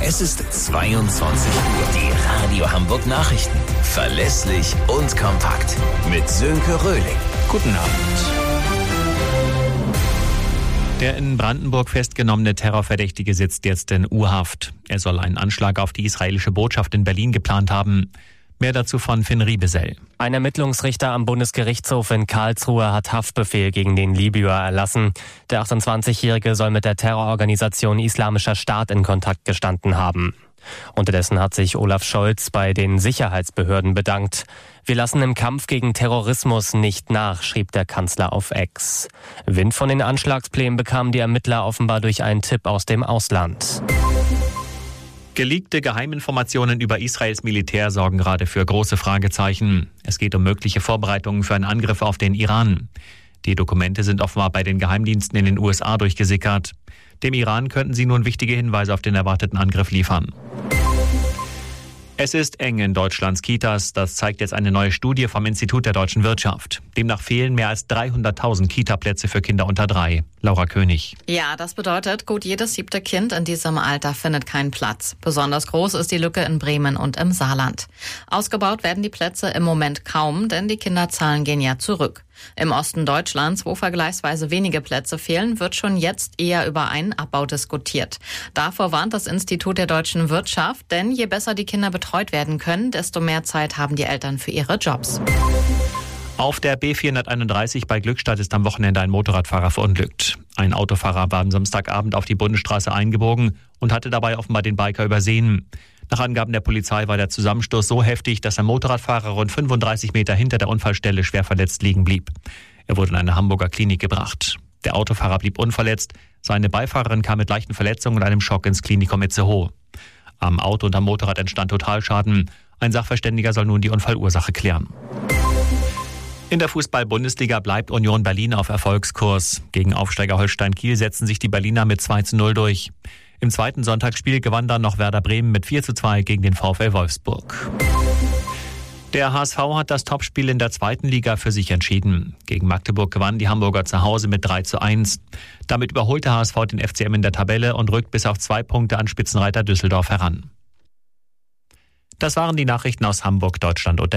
Es ist 22 Uhr. Die Radio Hamburg Nachrichten. Verlässlich und kompakt. Mit Sönke Röhling. Guten Abend. Der in Brandenburg festgenommene Terrorverdächtige sitzt jetzt in U-Haft. Er soll einen Anschlag auf die israelische Botschaft in Berlin geplant haben. Mehr dazu von Finn Riebesell. Ein Ermittlungsrichter am Bundesgerichtshof in Karlsruhe hat Haftbefehl gegen den Libyer erlassen. Der 28-Jährige soll mit der Terrororganisation Islamischer Staat in Kontakt gestanden haben. Unterdessen hat sich Olaf Scholz bei den Sicherheitsbehörden bedankt. Wir lassen im Kampf gegen Terrorismus nicht nach, schrieb der Kanzler auf X. Wind von den Anschlagsplänen bekamen die Ermittler offenbar durch einen Tipp aus dem Ausland. Geleakte Geheiminformationen über Israels Militär sorgen gerade für große Fragezeichen. Es geht um mögliche Vorbereitungen für einen Angriff auf den Iran. Die Dokumente sind offenbar bei den Geheimdiensten in den USA durchgesickert. Dem Iran könnten sie nun wichtige Hinweise auf den erwarteten Angriff liefern. Es ist eng in Deutschlands Kitas. Das zeigt jetzt eine neue Studie vom Institut der deutschen Wirtschaft. Demnach fehlen mehr als 300.000 Kita-Plätze für Kinder unter 3. Laura König. Ja, das bedeutet, gut jedes 7. Kind in diesem Alter findet keinen Platz. Besonders groß ist die Lücke in Bremen und im Saarland. Ausgebaut werden die Plätze im Moment kaum, denn die Kinderzahlen gehen ja zurück. Im Osten Deutschlands, wo vergleichsweise wenige Plätze fehlen, wird schon jetzt eher über einen Abbau diskutiert. Davor warnt das Institut der deutschen Wirtschaft, denn je besser die Kinder betreut werden können, desto mehr Zeit haben die Eltern für ihre Jobs. Auf der B431 bei Glückstadt ist am Wochenende ein Motorradfahrer verunglückt. Ein Autofahrer war am Samstagabend auf die Bundesstraße eingebogen und hatte dabei offenbar den Biker übersehen. Nach Angaben der Polizei war der Zusammenstoß so heftig, dass der Motorradfahrer rund 35 Meter hinter der Unfallstelle schwer verletzt liegen blieb. Er wurde in eine Hamburger Klinik gebracht. Der Autofahrer blieb unverletzt. Seine Beifahrerin kam mit leichten Verletzungen und einem Schock ins Klinikum Itzehoe. Am Auto und am Motorrad entstand Totalschaden. Ein Sachverständiger soll nun die Unfallursache klären. In der Fußball-Bundesliga bleibt Union Berlin auf Erfolgskurs. Gegen Aufsteiger Holstein Kiel setzen sich die Berliner mit 2:0 durch. Im zweiten Sonntagsspiel gewann dann noch Werder Bremen mit 4:2 gegen den VfL Wolfsburg. Der HSV hat das Topspiel in der zweiten Liga für sich entschieden. Gegen Magdeburg gewannen die Hamburger zu Hause mit 3:1. Damit überholt der HSV den FCM in der Tabelle und rückt bis auf 2 Punkte an Spitzenreiter Düsseldorf heran. Das waren die Nachrichten aus Hamburg, Deutschland und der